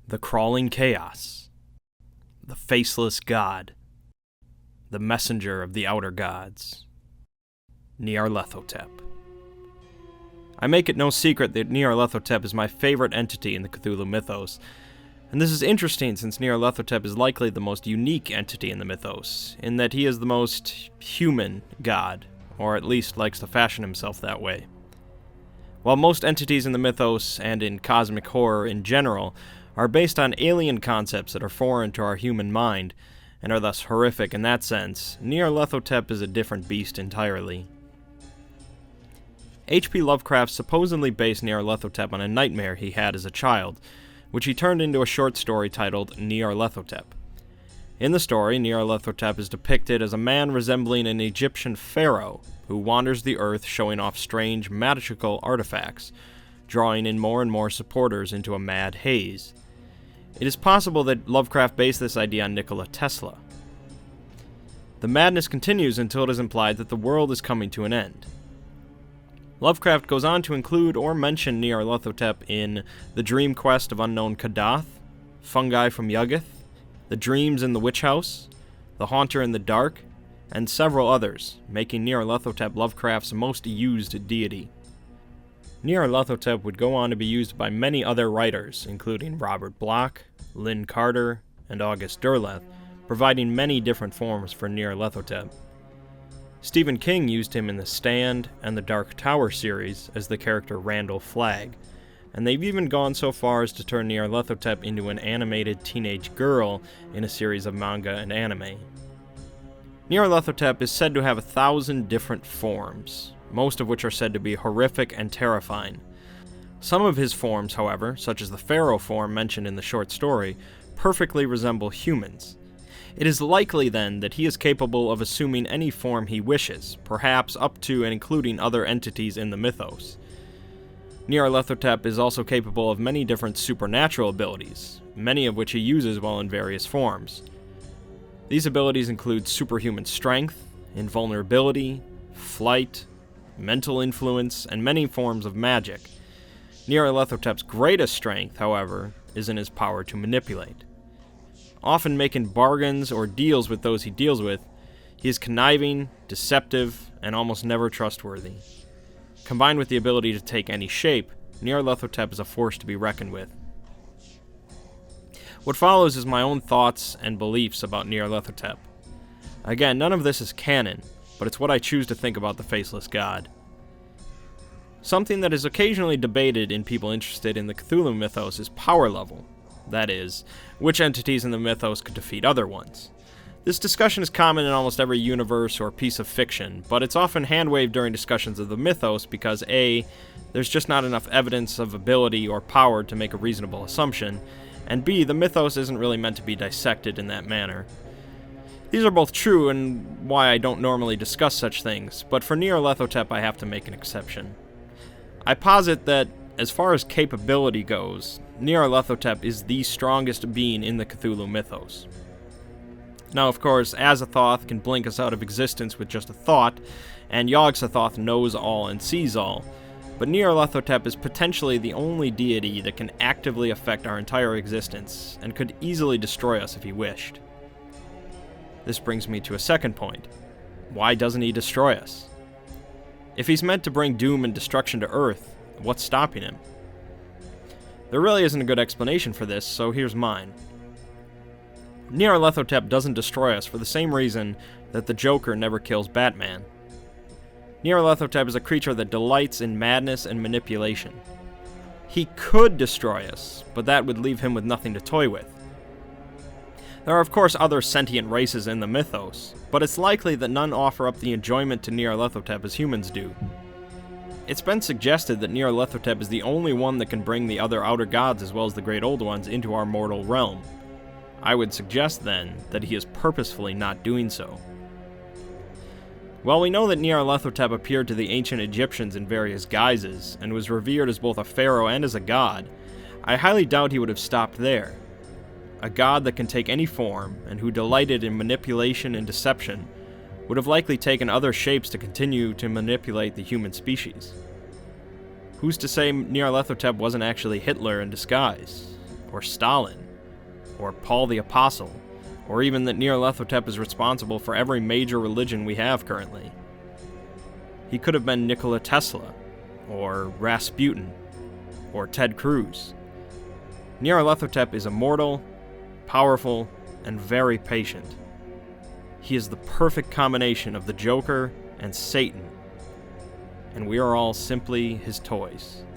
The Crawling Chaos, the Faceless God, the Messenger of the Outer Gods, Nyarlathotep. I make it no secret that Nyarlathotep is my favorite entity in the Cthulhu mythos, and this is interesting since Nyarlathotep is likely the most unique entity in the mythos, in that he is the most human god, or at least likes to fashion himself that way. While most entities in the mythos, and in cosmic horror in general, are based on alien concepts that are foreign to our human mind, and are thus horrific in that sense, Nyarlathotep is a different beast entirely. H.P. Lovecraft supposedly based Nyarlathotep on a nightmare he had as a child, which he turned into a short story titled Nyarlathotep. In the story, Nyarlathotep is depicted as a man resembling an Egyptian pharaoh who wanders the earth showing off strange magical artifacts, drawing in more and more supporters into a mad haze. It is possible that Lovecraft based this idea on Nikola Tesla. The madness continues until it is implied that the world is coming to an end. Lovecraft goes on to include or mention Nyarlathotep in The Dream Quest of Unknown Kadath, Fungi from Yuggoth, The Dreams in the Witch House, The Haunter in the Dark, and several others, making Nyarlathotep Lovecraft's most used deity. Nyarlathotep would go on to be used by many other writers, including Robert Bloch, Lynn Carter, and August Derleth, providing many different forms for Nyarlathotep. Stephen King used him in The Stand and the Dark Tower series as the character Randall Flagg, and they've even gone so far as to turn Nyarlathotep into an animated teenage girl in a series of manga and anime. Nyarlathotep is said to have 1,000 different forms, most of which are said to be horrific and terrifying. Some of his forms, however, such as the pharaoh form mentioned in the short story, perfectly resemble humans. It is likely, then, that he is capable of assuming any form he wishes, perhaps up to and including other entities in the mythos. Nyarlathotep is also capable of many different supernatural abilities, many of which he uses while in various forms. These abilities include superhuman strength, invulnerability, flight, mental influence, and many forms of magic. Nyarlathotep's greatest strength, however, is in his power to manipulate. Often making bargains or deals with those he deals with, he is conniving, deceptive, and almost never trustworthy. Combined with the ability to take any shape, Nyarlathotep is a force to be reckoned with. What follows is my own thoughts and beliefs about Nyarlathotep. Again, none of this is canon, but it's what I choose to think about the Faceless God. Something that is occasionally debated in people interested in the Cthulhu mythos is power level. That is, which entities in the mythos could defeat other ones. This discussion is common in almost every universe or piece of fiction, but it's often hand-waved during discussions of the mythos because A, there's just not enough evidence of ability or power to make a reasonable assumption, and B, the mythos isn't really meant to be dissected in that manner. These are both true and why I don't normally discuss such things, but for Nyarlathotep I have to make an exception. I posit that, as far as capability goes, Nyarlathotep is the strongest being in the Cthulhu mythos. Now, of course, Azathoth can blink us out of existence with just a thought, and Yog-Sothoth knows all and sees all, but Nyarlathotep is potentially the only deity that can actively affect our entire existence, and could easily destroy us if he wished. This brings me to a second point. Why doesn't he destroy us? If he's meant to bring doom and destruction to Earth, what's stopping him? There really isn't a good explanation for this, so here's mine. Nyarlathotep doesn't destroy us for the same reason that the Joker never kills Batman. Nyarlathotep is a creature that delights in madness and manipulation. He could destroy us, but that would leave him with nothing to toy with. There are of course other sentient races in the mythos, but it's likely that none offer up the enjoyment to Nyarlathotep as humans do. It's been suggested that Nyarlathotep is the only one that can bring the other outer gods as well as the great old ones into our mortal realm. I would suggest then that he is purposefully not doing so. While we know that Nyarlathotep appeared to the ancient Egyptians in various guises, and was revered as both a pharaoh and as a god, I highly doubt he would have stopped there. A god that can take any form, and who delighted in manipulation and deception, would have likely taken other shapes to continue to manipulate the human species. Who's to say Nyarlathotep wasn't actually Hitler in disguise? or Stalin, or Paul the Apostle, or even that Nyarlathotep is responsible for every major religion we have currently. He could have been Nikola Tesla, or Rasputin, or Ted Cruz. Nyarlathotep is immortal, powerful, and very patient. He is the perfect combination of the Joker and Satan, and we are all simply his toys.